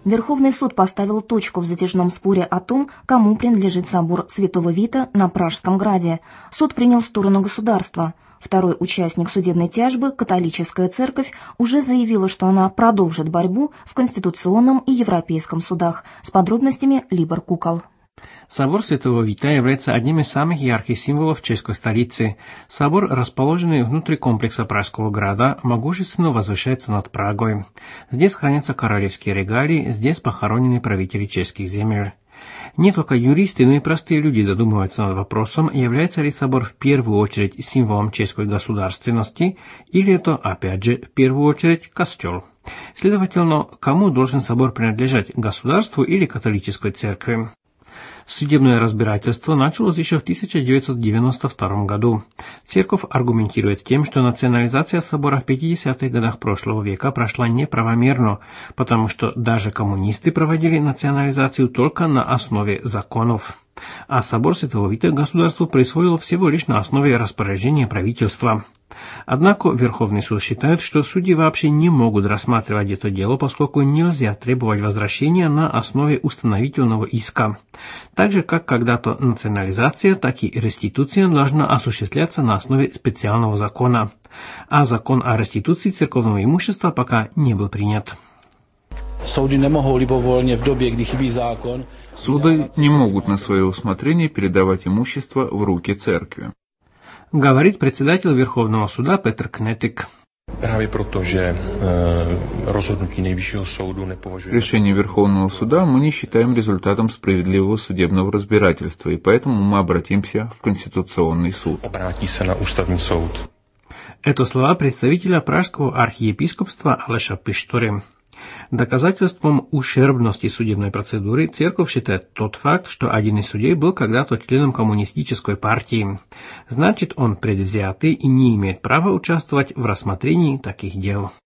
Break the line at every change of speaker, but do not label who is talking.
Верховный суд поставил точку в затяжном споре о том, кому принадлежит собор Святого Вита на Пражском граде. Суд принял сторону государства. Второй участник судебной тяжбы, католическая церковь, уже заявила, что она продолжит борьбу в Конституционном и Европейском судах. С подробностями Либор Кукол.
Собор Святого Вита является одним из самых ярких символов чешской столицы. Собор, расположенный внутри комплекса Пражского града, могущественно возвышается над Прагой. Здесь хранятся королевские регалии, здесь похоронены правители чешских земель. Не только юристы, но и простые люди задумываются над вопросом, является ли собор в первую очередь символом чешской государственности, или это, опять же, в первую очередь, костел. Следовательно, кому должен собор принадлежать, государству или католической церкви? Судебное разбирательство началось еще в 1992 году. Церковь аргументирует тем, что национализация собора в 50-х годах прошлого века прошла неправомерно, потому что даже коммунисты проводили национализацию только на основе законов. А собор Святого Вита государству присвоило всего лишь на основе распоряжения правительства. Однако Верховный суд считает, что судьи вообще не могут рассматривать это дело, поскольку нельзя требовать возвращения на основе установительного иска. Так же, как когда-то национализация, так и реституция должна осуществляться на основе специального закона. А закон о реституции церковного имущества пока не был принят.
Суды не могут либовольно в добе, где хибí закон.
Суды не могут на свое усмотрение передавать имущество в руки церкви.
Говорит председатель Верховного суда Петр Кнетик.
Решение Верховного суда мы не считаем результатом справедливого судебного разбирательства, и поэтому мы обратимся в Конституционный суд.
Это слова представителя Пражского архиепископства Алеша Пишторы. Доказательством ущербности судебной процедуры церковь считает тот факт, что один из судей был когда-то членом коммунистической партии. Значит, он предвзятый и не имеет права участвовать в рассмотрении таких дел.